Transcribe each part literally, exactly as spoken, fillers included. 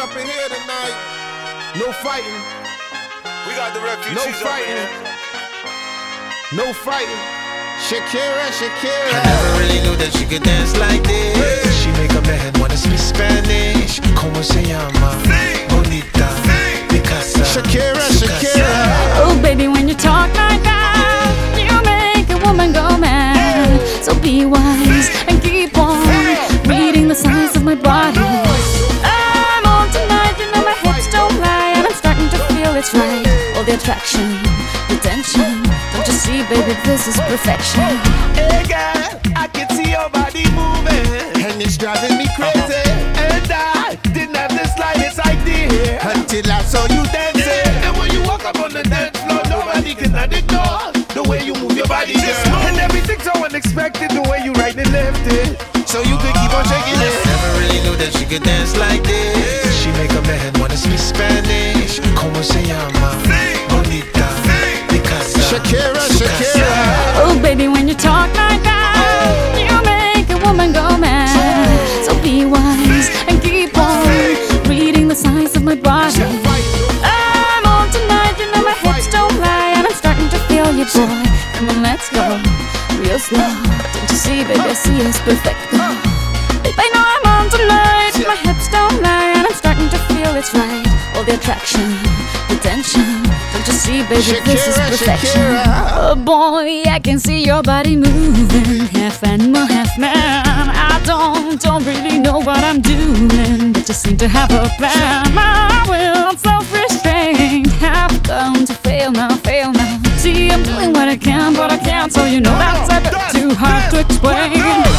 up in here tonight. No fighting. We got the refugees No up in fighting. here. No fighting. Shakira, Shakira. I never really knew that she could dance like this. She make a man wanna speak Spanish. Como se llama? Bonita. Picasa. Shakira, Shakira. Oh baby, when you talk like that, you make a woman go mad. So be wise and keep on reading the signs of my body. I'm on tonight, you know my hips don't lie, and I'm starting to feel it's right. All the attraction, the tension. Don't you see, baby, this is perfection. Hey girl, I can see your body moving, And it's driving me crazy. and I didn't have the slightest idea Until I saw you dancing. And when you walk up on the dance floor, nobody can ignore the way you move your body, girl. And everything's so unexpected, the way you right and left it. So you could keep on shaking it. Never really knew that she could dance like this. She make a man wanna speak Spanish. Como se llama? Bonita. Picasa. Shakira, Shakira. Oh baby, when you talk like that, you make a woman go mad. So be wise and keep on reading the signs of my body. I'm on tonight, you know my hips don't lie, and I'm starting to feel you, boy. Come on, let's go real slow. Don't you see, baby, I see it's perfect. Babe, I know I'm on tonight. My hips don't lie, and I'm starting to feel it's right. All the attraction, the tension. Don't you see, baby, this is Shakira, perfection. Shakira. Oh boy, I can see your body moving, half animal, half man. I don't, don't really know what I'm doing, but just seem to have a plan. My will, self-restraint, have come to fail now, fail now. See, I'm doing what I can, but I can't, so you know that's a bit too hard to explain.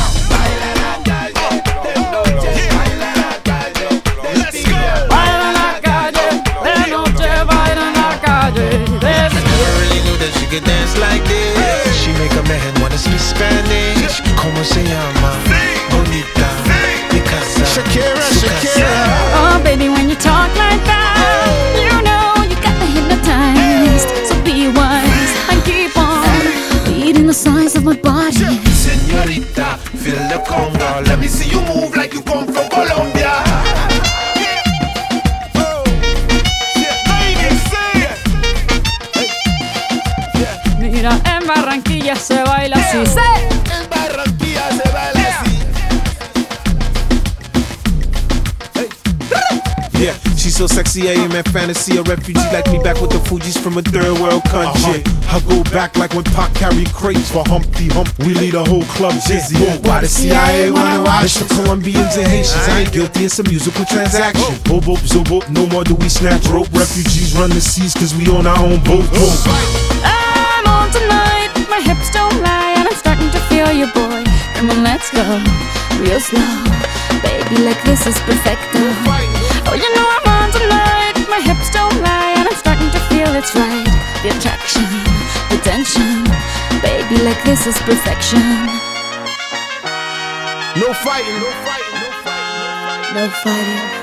Let's go. Baila en la calle, de noche baila en la calle. Never really knew that she could dance like this. She make a man wanna speak Spanish. Como se llama? Bonita. Picasa. Shakira, Shakira. Oh baby, when you talk like that, you know you got me hypnotized. So be wise and keep on reading the signs of my body. Señorita, feel the conga. Let me see you move like you come from Colombia. Mira, en Barranquilla se baila así. ¡Sí! En Barranquilla se baila así. Yeah, she's so sexy, I am in fantasy. A refugee like me back with the Fugees from a third world country. I go back like when Pac carried crates for Humpty Hump. We lead a whole club dizzy. Why the C I A wanna watch? It's the Colombians and Haitians. I ain't guilty, it's a musical transaction. Bobo, zobo, no more do we snatch rope. Refugees run the seas cause we on our own boat. I'm on tonight, my hips don't lie, and I'm starting to feel you, boy. Come on, let's go real slow. Baby, like this is perfecto. Oh, you know I'm on tonight, my hips don't lie, and I'm starting to feel it's right. The attraction, the tension. Baby, like this is perfection. No fighting. No fighting. No fighting. No fighting.